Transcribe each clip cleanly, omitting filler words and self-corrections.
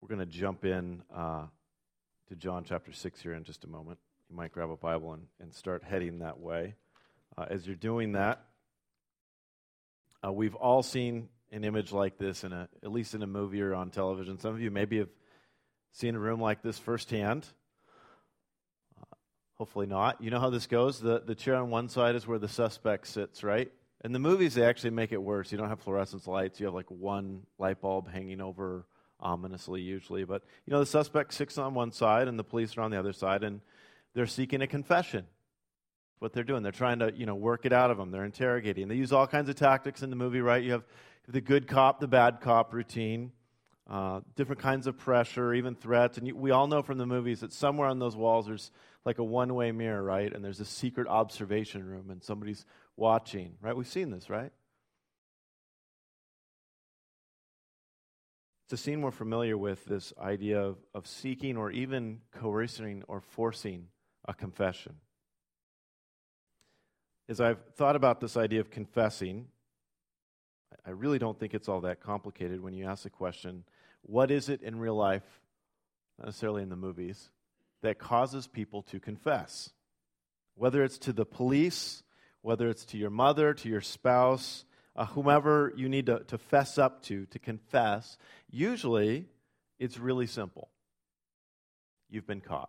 We're going to jump in to John chapter 6 here in just a moment. You might grab a Bible and start heading that way. As you're doing that, we've all seen an image like this, at least in a movie or on television. Some of you maybe have seen a room like this firsthand. Hopefully not. You know how this goes? The chair on one side is where the suspect sits, right? In the movies, they actually make it worse. You don't have fluorescence lights. You have like one light bulb hanging over ominously usually. But, the suspect sits on one side and the police are on the other side, and they're seeking a confession. That's what they're doing. They're trying to, work it out of them. They're interrogating. They use all kinds of tactics in the movie, right? You have the good cop, the bad cop routine, different kinds of pressure, even threats. And we all know from the movies that somewhere on those walls there's like a one-way mirror, right? And there's a secret observation room and somebody's watching, right? We've seen this, right? It's a scene we're familiar with, this idea of seeking or even coercing or forcing a confession. As I've thought about this idea of confessing, I really don't think it's all that complicated when you ask the question, what is it in real life, not necessarily in the movies, that causes people to confess? Whether it's to the police, whether it's to your mother, to your spouse, whomever you need to fess up to confess, usually it's really simple. You've been caught.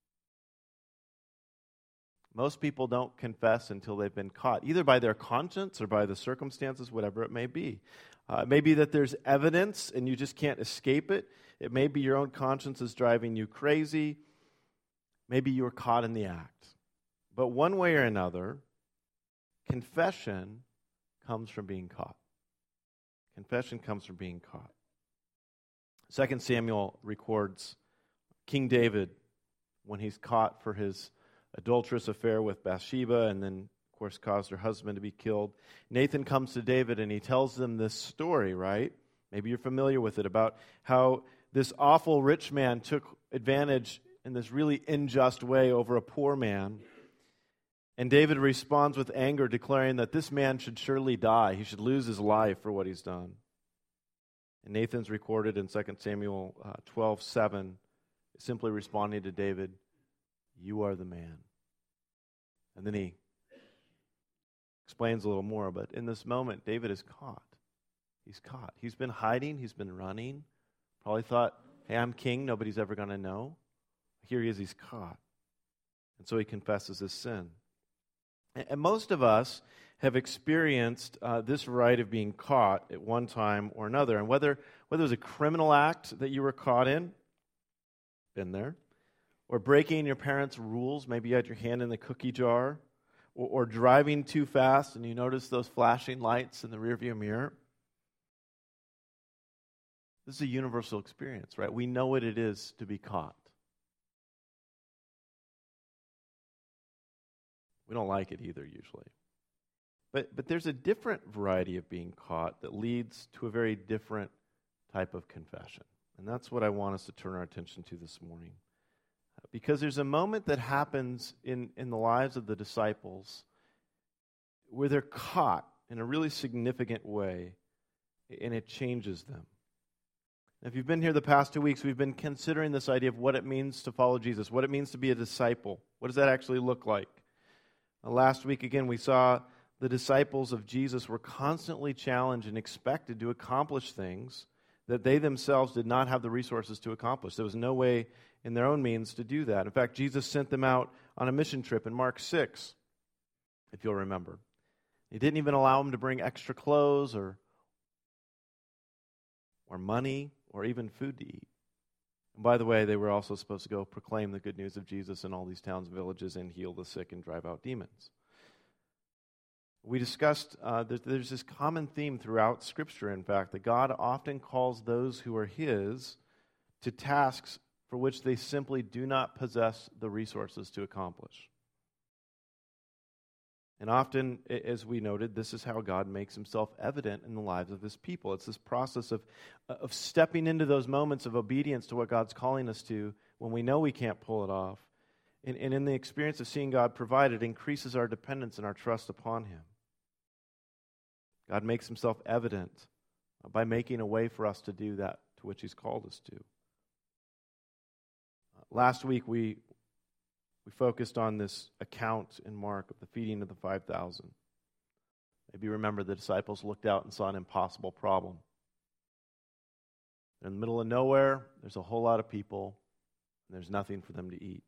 Most people don't confess until they've been caught, either by their conscience or by the circumstances, whatever it may be. It may be that there's evidence and you just can't escape it. It may be your own conscience is driving you crazy. Maybe you were caught in the act. But one way or another, confession comes from being caught. Confession comes from being caught. 2 Samuel records King David when he's caught for his adulterous affair with Bathsheba and then, of course, caused her husband to be killed. Nathan comes to David and he tells them this story, right? Maybe you're familiar with it, about how this awful rich man took advantage in this really unjust way over a poor man. And David responds with anger, declaring that this man should surely die. He should lose his life for what he's done. And Nathan's recorded in 2 Samuel 12:7, simply responding to David, "You are the man." And then he explains a little more, but in this moment, David is caught. He's caught. He's been hiding. He's been running. Probably thought, hey, I'm king. Nobody's ever going to know. Here he is. He's caught. And so he confesses his sin. And most of us have experienced this right of being caught at one time or another. And whether it was a criminal act that you were caught in, been there, or breaking your parents' rules, maybe you had your hand in the cookie jar, or driving too fast and you notice those flashing lights in the rearview mirror. This is a universal experience, right? We know what it is to be caught. We don't like it either, usually. But there's a different variety of being caught that leads to a very different type of confession. And that's what I want us to turn our attention to this morning. Because there's a moment that happens in the lives of the disciples where they're caught in a really significant way, and it changes them. If you've been here the past 2 weeks, we've been considering this idea of what it means to follow Jesus, what it means to be a disciple. What does that actually look like? Last week, again, we saw the disciples of Jesus were constantly challenged and expected to accomplish things that they themselves did not have the resources to accomplish. There was no way in their own means to do that. In fact, Jesus sent them out on a mission trip in Mark 6, if you'll remember. He didn't even allow them to bring extra clothes or money or even food to eat. And by the way, they were also supposed to go proclaim the good news of Jesus in all these towns and villages and heal the sick and drive out demons. We discussed there's this common theme throughout Scripture, in fact, that God often calls those who are His to tasks for which they simply do not possess the resources to accomplish. And often, as we noted, this is how God makes Himself evident in the lives of His people. It's this process of stepping into those moments of obedience to what God's calling us to when we know we can't pull it off. And in the experience of seeing God provide, it increases our dependence and our trust upon Him. God makes Himself evident by making a way for us to do that to which He's called us to. Last week we focused on this account in Mark of the feeding of the 5,000. Maybe you remember the disciples looked out and saw an impossible problem. They're in the middle of nowhere, there's a whole lot of people, and there's nothing for them to eat.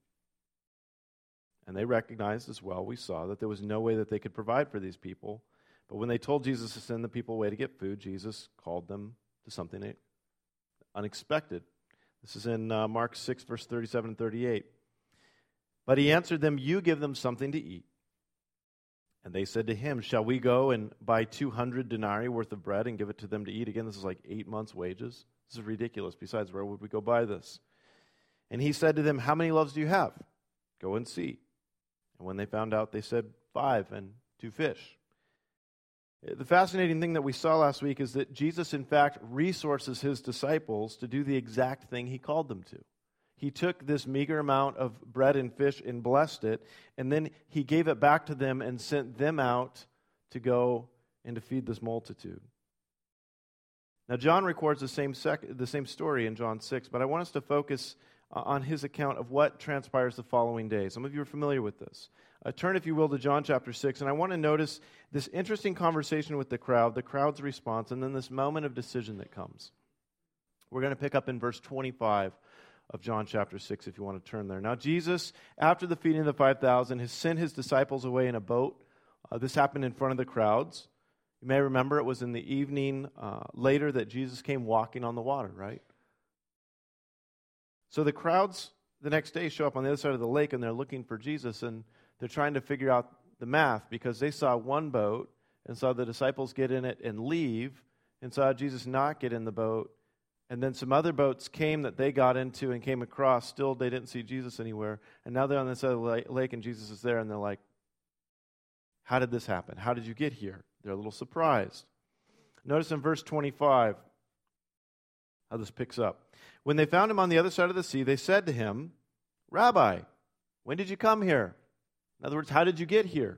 And they recognized as well, we saw, that there was no way that they could provide for these people. But when they told Jesus to send the people away to get food, Jesus called them to something unexpected. This is in Mark 6, verse 37 and 38. But he answered them, "You give them something to eat." And they said to him, "Shall we go and buy 200 denarii worth of bread and give it to them to eat?" Again, this is like 8 months' wages. This is ridiculous. Besides, where would we go buy this? And he said to them, "How many loaves do you have? Go and see." And when they found out, they said, 5 and 2 fish. The fascinating thing that we saw last week is that Jesus, in fact, resources his disciples to do the exact thing he called them to. He took this meager amount of bread and fish and blessed it, and then he gave it back to them and sent them out to go and to feed this multitude. Now, John records the same story in John 6, but I want us to focus on his account of what transpires the following day. Some of you are familiar with this. Turn, if you will, to John chapter 6, and I want to notice this interesting conversation with the crowd's response, and then this moment of decision that comes. We're going to pick up in verse 25 of John chapter 6, if you want to turn there. Now, Jesus, after the feeding of the 5,000, has sent his disciples away in a boat. This happened in front of the crowds. You may remember it was in the evening later that Jesus came walking on the water, right? So the crowds the next day show up on the other side of the lake, and they're looking for Jesus, and they're trying to figure out the math because they saw one boat and saw the disciples get in it and leave and saw Jesus not get in the boat. And then some other boats came that they got into and came across. Still, they didn't see Jesus anywhere. And now they're on the side of the lake and Jesus is there, and they're like, "How did this happen? How did you get here?" They're a little surprised. Notice in verse 25 how this picks up. When they found him on the other side of the sea, they said to him, "Rabbi, when did you come here?" In other words, how did you get here?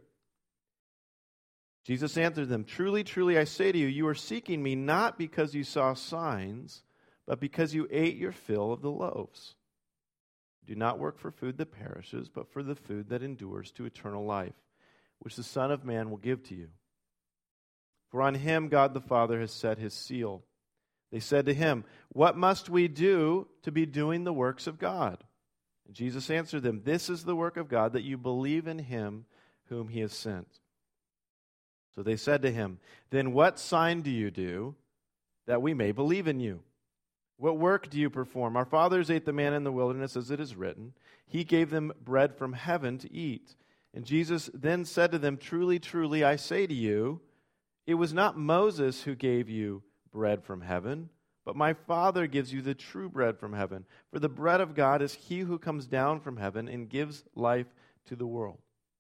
Jesus answered them, "Truly, truly, I say to you, you are seeking me not because you saw signs, but because you ate your fill of the loaves. Do not work for food that perishes, but for the food that endures to eternal life, which the Son of Man will give to you. For on him God the Father has set his seal." They said to him, "What must we do to be doing the works of God?" And Jesus answered them, "This is the work of God, that you believe in him whom he has sent." So they said to him, "Then what sign do you do that we may believe in you? What work do you perform? Our fathers ate the manna in the wilderness, as it is written. He gave them bread from heaven to eat." And Jesus then said to them, "Truly, truly, I say to you, it was not Moses who gave you bread from heaven, but my Father gives you the true bread from heaven. For the bread of God is he who comes down from heaven and gives life to the world."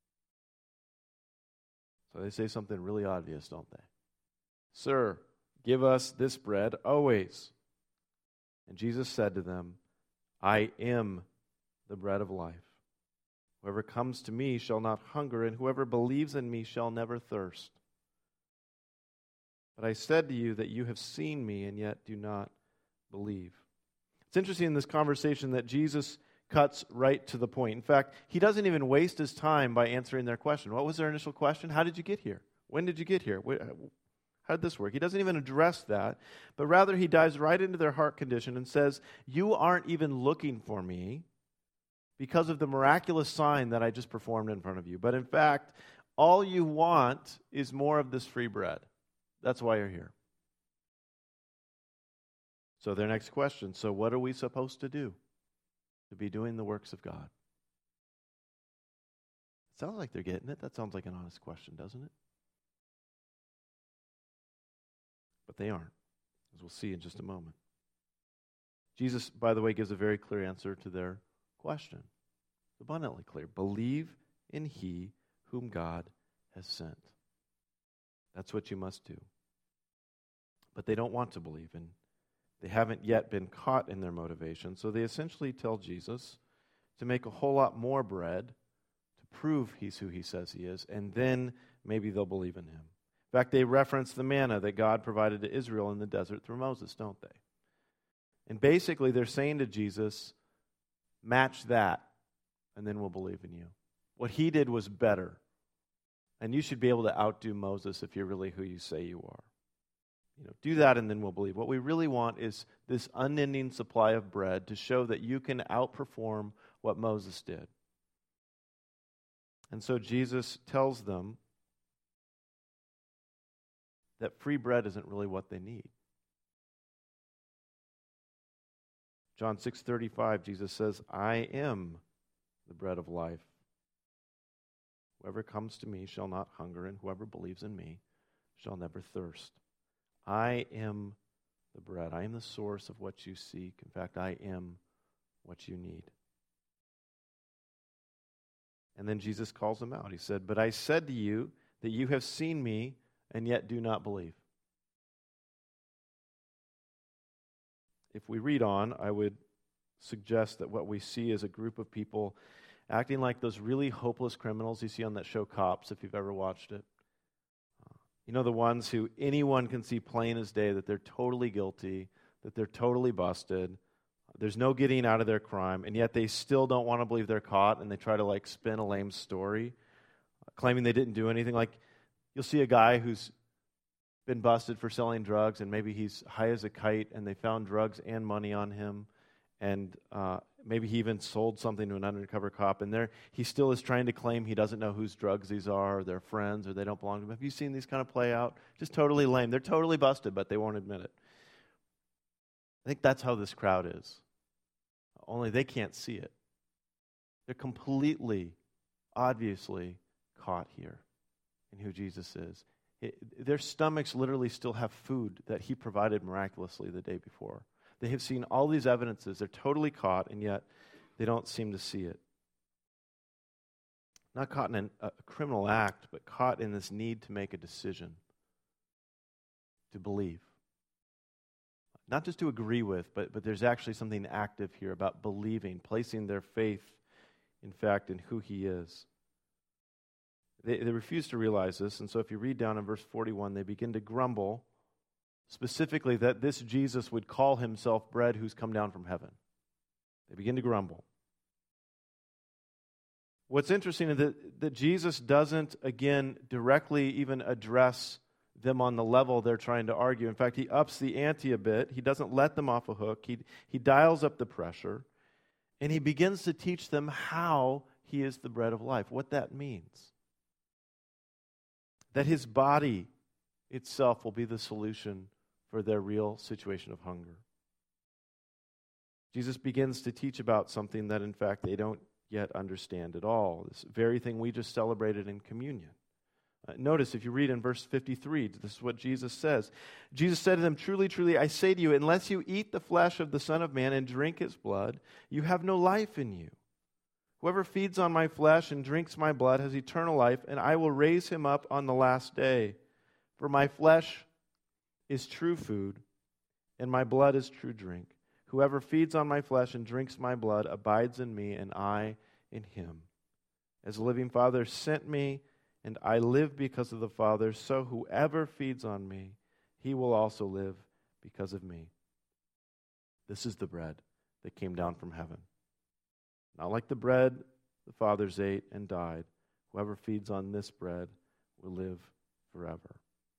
So they say something really obvious, don't they? "Sir, give us this bread always." And Jesus said to them, "I am the bread of life. Whoever comes to me shall not hunger, and whoever believes in me shall never thirst. But I said to you that you have seen me and yet do not believe." It's interesting in this conversation that Jesus cuts right to the point. In fact, he doesn't even waste his time by answering their question. What was their initial question? How did you get here? When did you get here? How did this work? He doesn't even address that, but rather he dives right into their heart condition and says, "You aren't even looking for me because of the miraculous sign that I just performed in front of you. But in fact, all you want is more of this free bread. That's why you're here." So their next question, so what are we supposed to do to be doing the works of God? It sounds like they're getting it. That sounds like an honest question, doesn't it? But they aren't, as we'll see in just a moment. Jesus, by the way, gives a very clear answer to their question. It's abundantly clear. Believe in he whom God has sent. That's what you must do. But they don't want to believe, and they haven't yet been caught in their motivation, so they essentially tell Jesus to make a whole lot more bread to prove he's who he says he is, and then maybe they'll believe in him. In fact, they reference the manna that God provided to Israel in the desert through Moses, don't they? And basically, they're saying to Jesus, Match that, and then we'll believe in you. What he did was better. And you should be able to outdo Moses if you're really who you say you are. Do that and then we'll believe. What we really want is this unending supply of bread to show that you can outperform what Moses did. And so Jesus tells them that free bread isn't really what they need. John 6:35, Jesus says, I am the bread of life. Whoever comes to me shall not hunger, and whoever believes in me shall never thirst. I am the bread. I am the source of what you seek. In fact, I am what you need. And then Jesus calls them out. He said, but I said to you that you have seen me and yet do not believe. If we read on, I would suggest that what we see is a group of people acting like those really hopeless criminals you see on that show Cops, if you've ever watched it. The ones who anyone can see plain as day that they're totally guilty, that they're totally busted, there's no getting out of their crime, and yet they still don't want to believe they're caught, and they try to spin a lame story, claiming they didn't do anything. Like, you'll see a guy who's been busted for selling drugs, and maybe he's high as a kite, and they found drugs and money on him, and maybe he even sold something to an undercover cop, and he still is trying to claim he doesn't know whose drugs these are, or they're friends, or they don't belong to him. Have you seen these kind of play out? Just totally lame. They're totally busted, but they won't admit it. I think that's how this crowd is. Only they can't see it. They're completely, obviously caught here in who Jesus is. Their stomachs literally still have food that he provided miraculously the day before. They have seen all these evidences. They're totally caught, and yet they don't seem to see it. Not caught in a criminal act, but caught in this need to make a decision, to believe. Not just to agree with, but there's actually something active here about believing, placing their faith, in fact, in who he is. They refuse to realize this, and so if you read down in verse 41, they begin to grumble, specifically that this Jesus would call himself bread who's come down from heaven. They begin to grumble. What's interesting is that Jesus doesn't, again, directly even address them on the level they're trying to argue. In fact, he ups the ante a bit. He doesn't let them off a hook. He dials up the pressure, and he begins to teach them how he is the bread of life, what that means. That his body itself will be the solution for their real situation of hunger. Jesus begins to teach about something that, in fact, they don't yet understand at all. This very thing we just celebrated in communion. Notice if you read in verse 53, this is what Jesus says. Jesus said to them, truly, truly, I say to you, unless you eat the flesh of the Son of Man and drink his blood, you have no life in you. Whoever feeds on my flesh and drinks my blood has eternal life, and I will raise him up on the last day. For my flesh is true food, and my blood is true drink. Whoever feeds on my flesh and drinks my blood abides in me, and I in him. As the living Father sent me, and I live because of the Father, so whoever feeds on me, he will also live because of me. This is the bread that came down from heaven. Not like the bread the fathers ate and died. Whoever feeds on this bread will live forever.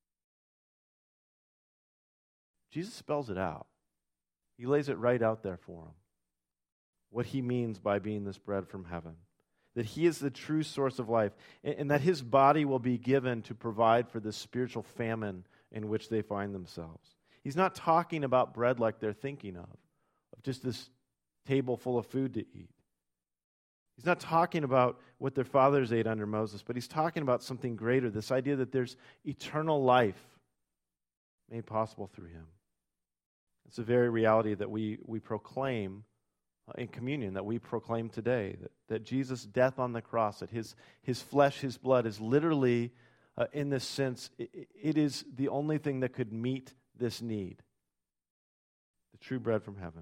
Jesus spells it out. He lays it right out there for them. What he means by being this bread from heaven. That he is the true source of life. And that his body will be given to provide for this spiritual famine in which they find themselves. He's not talking about bread like they're thinking of just this table full of food to eat. He's not talking about what their fathers ate under Moses, but he's talking about something greater, this idea that there's eternal life made possible through him. It's a very reality that we proclaim in communion, that we proclaim today, that Jesus' death on the cross, that his flesh, his blood is literally, in this sense, it is the only thing that could meet this need. The true bread from heaven.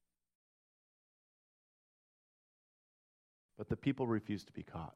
But the people refuse to be caught.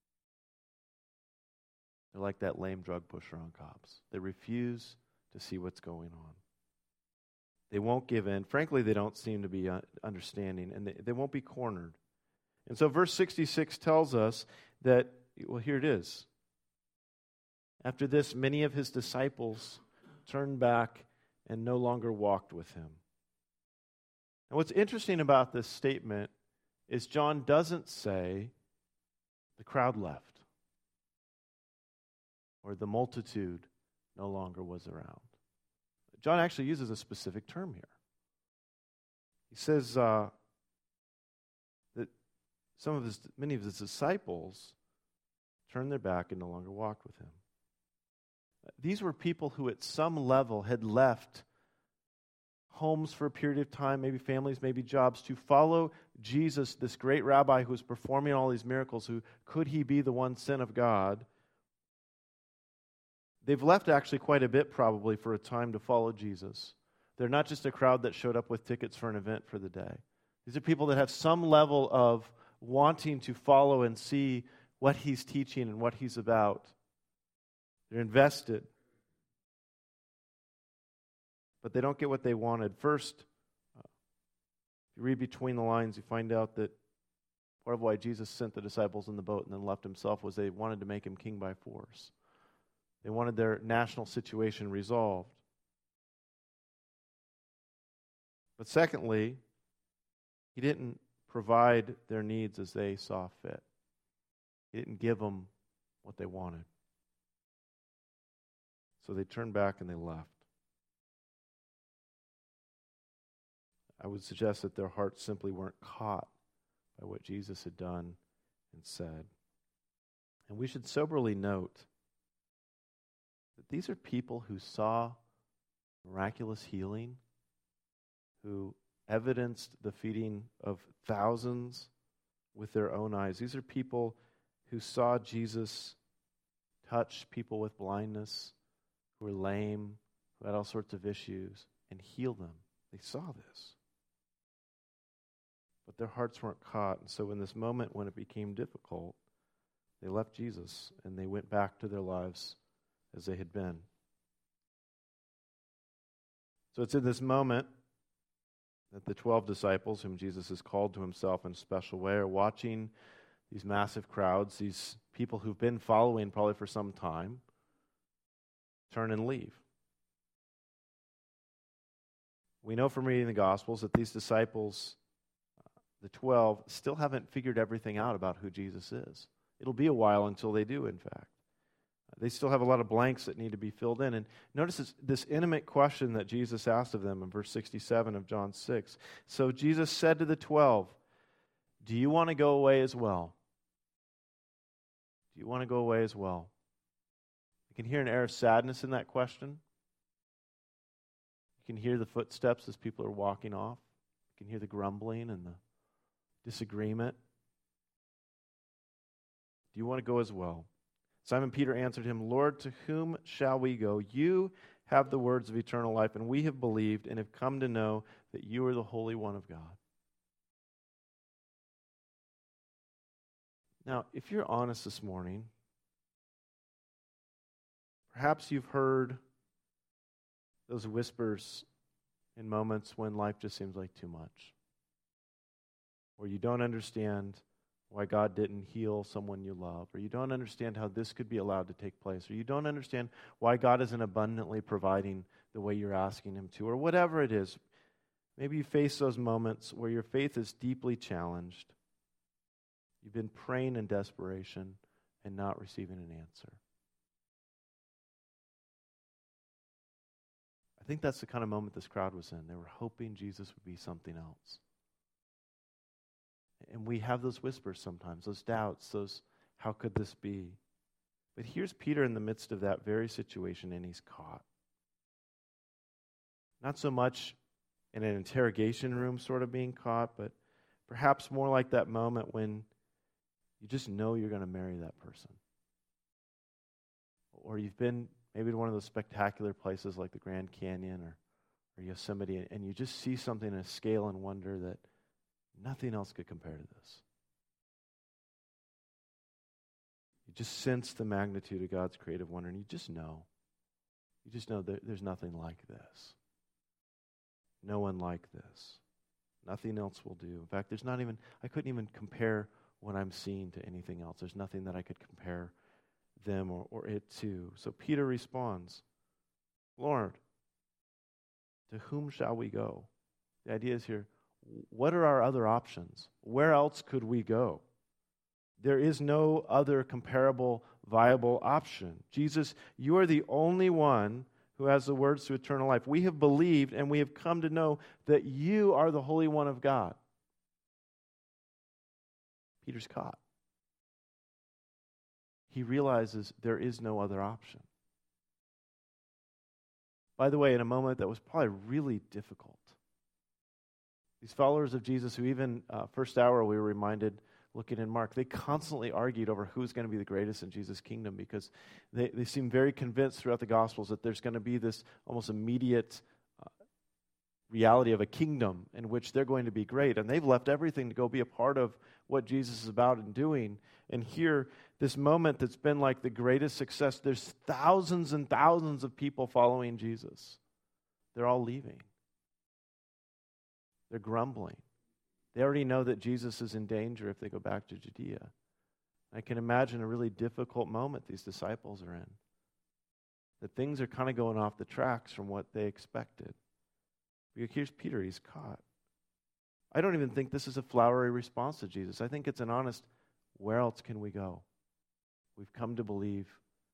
They're like that lame drug pusher on Cops. They refuse to see what's going on. They won't give in. Frankly, they don't seem to be understanding, and they won't be cornered. And so verse 66 tells us that, well, here it is. After this, many of his disciples turned back and no longer walked with him. And what's interesting about this statement is John doesn't say the crowd left or the multitude no longer was around. John actually uses a specific term here. He says that many of his disciples turned their back and no longer walked with him. These were people who at some level had left homes for a period of time, maybe families, maybe jobs, to follow Jesus, this great rabbi who was performing all these miracles, could he be the one sent of God? They've left actually quite a bit probably for a time to follow Jesus. They're not just a crowd that showed up with tickets for an event for the day. These are people that have some level of wanting to follow and see what he's teaching and what he's about. They're invested. But they don't get what they wanted. First, if you read between the lines, you find out that part of why Jesus sent the disciples in the boat and then left himself was they wanted to make him king by force. They wanted their national situation resolved. But secondly, he didn't provide their needs as they saw fit. He didn't give them what they wanted. So they turned back and they left. I would suggest that their hearts simply weren't caught by what Jesus had done and said. And we should soberly note that these are people who saw miraculous healing, who evidenced the feeding of thousands with their own eyes. These are people who saw Jesus touch people with blindness, who were lame, who had all sorts of issues, and heal them. They saw this. But their hearts weren't caught. And so in this moment when it became difficult, they left Jesus and they went back to their lives as they had been. So it's in this moment that the 12 disciples, whom Jesus has called to himself in a special way, are watching these massive crowds, these people who've been following probably for some time, turn and leave. We know from reading the Gospels that these disciples, the 12, still haven't figured everything out about who Jesus is. It'll be a while until they do, in fact. They still have a lot of blanks that need to be filled in. And notice this intimate question that Jesus asked of them in verse 67 of John 6. So Jesus said to the 12, do you want to go away as well? Do you want to go away as well? You can hear an air of sadness in that question. You can hear the footsteps as people are walking off. You can hear the grumbling and the disagreement. Do you want to go as well? Simon Peter answered him, Lord, to whom shall we go? You have the words of eternal life, and we have believed and have come to know that you are the Holy One of God. Now, if you're honest this morning, perhaps you've heard those whispers in moments when life just seems like too much, or you don't understand why God didn't heal someone you love, or you don't understand how this could be allowed to take place, or you don't understand why God isn't abundantly providing the way you're asking him to, or whatever it is. Maybe you face those moments where your faith is deeply challenged. You've been praying in desperation and not receiving an answer. I think that's the kind of moment this crowd was in. They were hoping Jesus would be something else. And we have those whispers sometimes, those doubts, those, how could this be? But here's Peter in the midst of that very situation, and he's caught. Not so much in an interrogation room sort of being caught, but perhaps more like that moment when you just know you're going to marry that person. Or you've been maybe to one of those spectacular places like the Grand Canyon or Yosemite, and you just see something in a scale and wonder that nothing else could compare to this. You just sense the magnitude of God's creative wonder, and you just know. You just know that there's nothing like this. no one like this. Nothing else will do. In fact, I couldn't even compare what I'm seeing to anything else. There's nothing that I could compare them or it to. So Peter responds, Lord, to whom shall we go? The idea is here, what are our other options? Where else could we go? There is no other comparable, viable option. Jesus, you are the only one who has the words to eternal life. We have believed and we have come to know that you are the Holy One of God. Peter's caught. He realizes there is no other option. By the way, in a moment that was probably really difficult, these followers of Jesus who even first hour we were reminded, looking in Mark, they constantly argued over who's going to be the greatest in Jesus' kingdom because they seem very convinced throughout the Gospels that there's going to be this almost immediate reality of a kingdom in which they're going to be great. And they've left everything to go be a part of what Jesus is about and doing. And here, this moment that's been like the greatest success, there's thousands and thousands of people following Jesus. They're all leaving. They're grumbling. They already know that Jesus is in danger if they go back to Judea. I can imagine a really difficult moment these disciples are in. That things are kind of going off the tracks from what they expected. Here's Peter, he's caught. I don't even think this is a flowery response to Jesus. I think it's an honest, where else can we go? We've come to believe,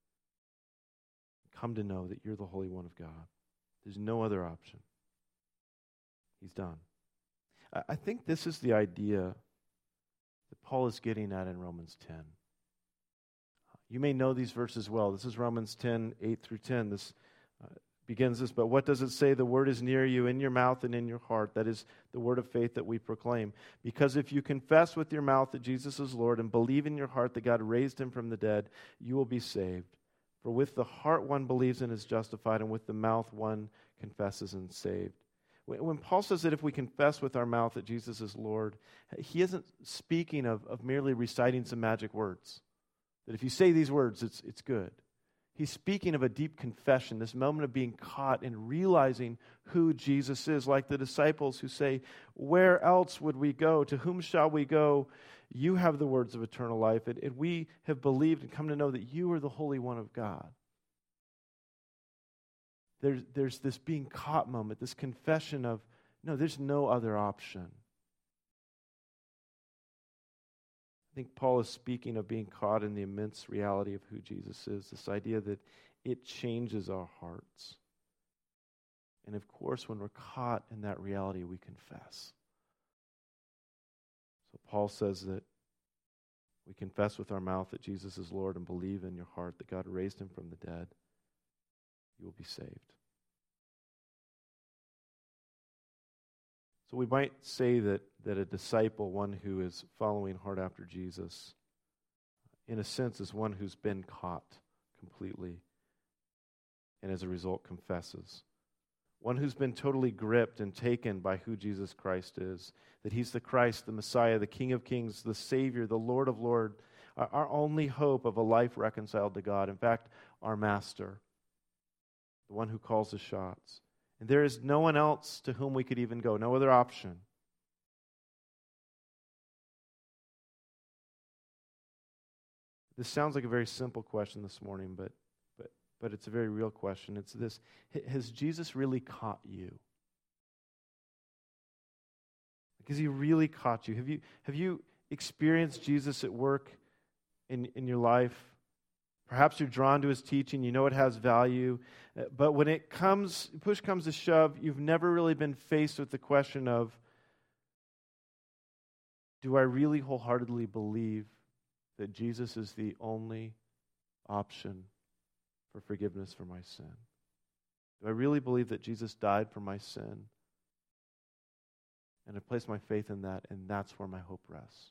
come to know that you're the Holy One of God. There's no other option. He's done. I think this is the idea that Paul is getting at in Romans 10. You may know these verses well. This is Romans 10, 8 through 10. This begins this, but what does it say? The word is near you, in your mouth and in your heart. That is the word of faith that we proclaim. Because if you confess with your mouth that Jesus is Lord and believe in your heart that God raised him from the dead, you will be saved. For with the heart one believes and is justified, and with the mouth one confesses and is saved. When Paul says that if we confess with our mouth that Jesus is Lord, he isn't speaking of merely reciting some magic words. That if you say these words, it's good. He's speaking of a deep confession, this moment of being caught and realizing who Jesus is, like the disciples who say, where else would we go? To whom shall we go? You have the words of eternal life, and we have believed and come to know that you are the Holy One of God. There's this being caught moment, this confession of, no, there's no other option. I think Paul is speaking of being caught in the immense reality of who Jesus is, this idea that it changes our hearts. And of course, when we're caught in that reality, we confess. So Paul says that we confess with our mouth that Jesus is Lord and believe in your heart that God raised him from the dead. You will be saved. So we might say that a disciple, one who is following hard after Jesus, in a sense is one who's been caught completely and as a result confesses. One who's been totally gripped and taken by who Jesus Christ is, that he's the Christ, the Messiah, the King of Kings, the Savior, the Lord of Lords, our only hope of a life reconciled to God. In fact, our Master, the one who calls the shots. And there is no one else to whom we could even go, no other option. This sounds like a very simple question this morning, but it's a very real question. It's this: has Jesus really caught you? Has he really caught you? Have you experienced Jesus at work in your life? Perhaps you're drawn to his teaching, you know it has value, but when push comes to shove, you've never really been faced with the question of, do I really wholeheartedly believe that Jesus is the only option for forgiveness for my sin? Do I really believe that Jesus died for my sin? And I place my faith in that, and that's where my hope rests.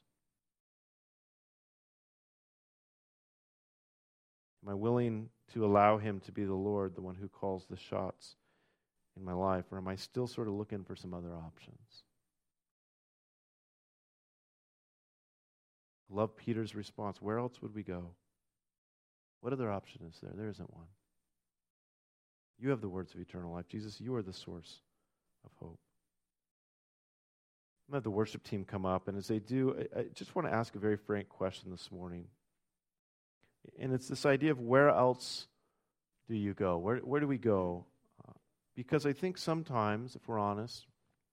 Am I willing to allow him to be the Lord, the one who calls the shots in my life, or am I still sort of looking for some other options? I love Peter's response. Where else would we go? What other option is there? There isn't one. You have the words of eternal life. Jesus, you are the source of hope. I'm going to have the worship team come up, and as they do, I just want to ask a very frank question this morning. And it's this idea of where else do you go? Where do we go? Because I think sometimes, if we're honest,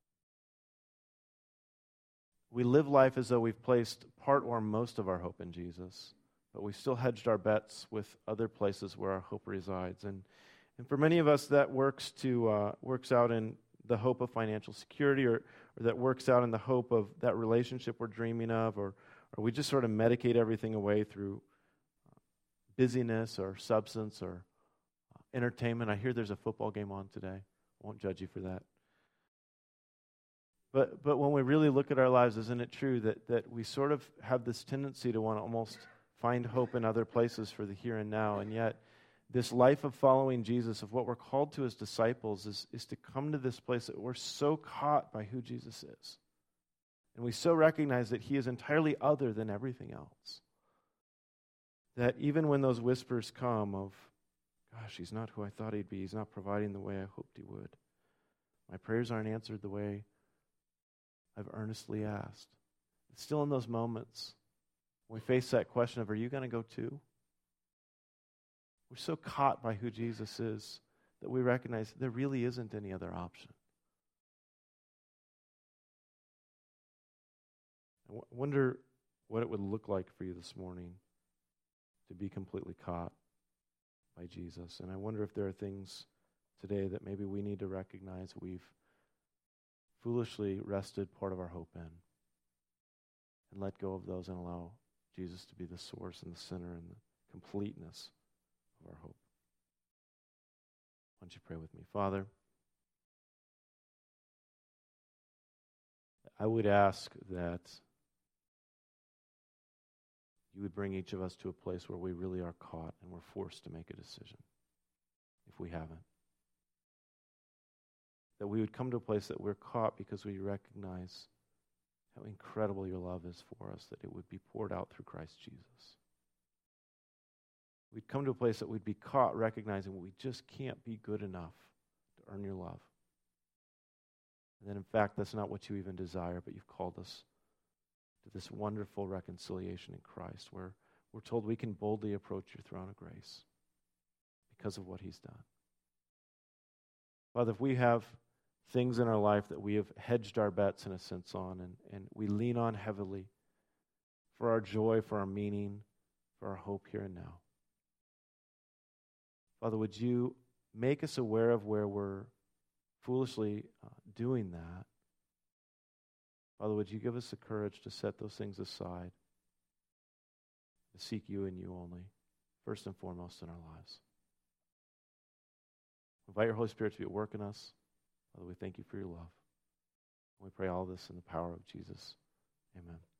we live life as though we've placed part or most of our hope in Jesus, but we still hedged our bets with other places where our hope resides. And for many of us, that works out in the hope of financial security, or that works out in the hope of that relationship we're dreaming of, or we just sort of medicate everything away through busyness or substance or entertainment. I hear there's a football game on today. I won't judge you for that. But when we really look at our lives, isn't it true that we sort of have this tendency to want to almost find hope in other places for the here and now, and yet this life of following Jesus, of what we're called to as disciples, is to come to this place that we're so caught by who Jesus is. And we so recognize that he is entirely other than everything else. That even when those whispers come of, gosh, he's not who I thought he'd be, he's not providing the way I hoped he would, my prayers aren't answered the way I've earnestly asked. It's still in those moments when we face that question of, are you going to go too? We're so caught by who Jesus is that we recognize there really isn't any other option. I wonder what it would look like for you this morning to be completely caught by Jesus. And I wonder if there are things today that maybe we need to recognize we've foolishly rested part of our hope in, and let go of those and allow Jesus to be the source and the center and the completeness of our hope. Why don't you pray with me? Father, I would ask that you would bring each of us to a place where we really are caught and we're forced to make a decision, if we haven't. That we would come to a place that we're caught because we recognize how incredible your love is for us, that it would be poured out through Christ Jesus. We'd come to a place that we'd be caught recognizing we just can't be good enough to earn your love. And that in fact, that's not what you even desire, but you've called us to this wonderful reconciliation in Christ, where we're told we can boldly approach your throne of grace because of what he's done. Father, if we have things in our life that we have hedged our bets in a sense on, and we lean on heavily for our joy, for our meaning, for our hope here and now, Father, would you make us aware of where we're foolishly doing that? Father, would you give us the courage to set those things aside, to seek you and you only, first and foremost in our lives? Invite your Holy Spirit to be at work in us. Father, we thank you for your love. We pray all this in the power of Jesus. Amen.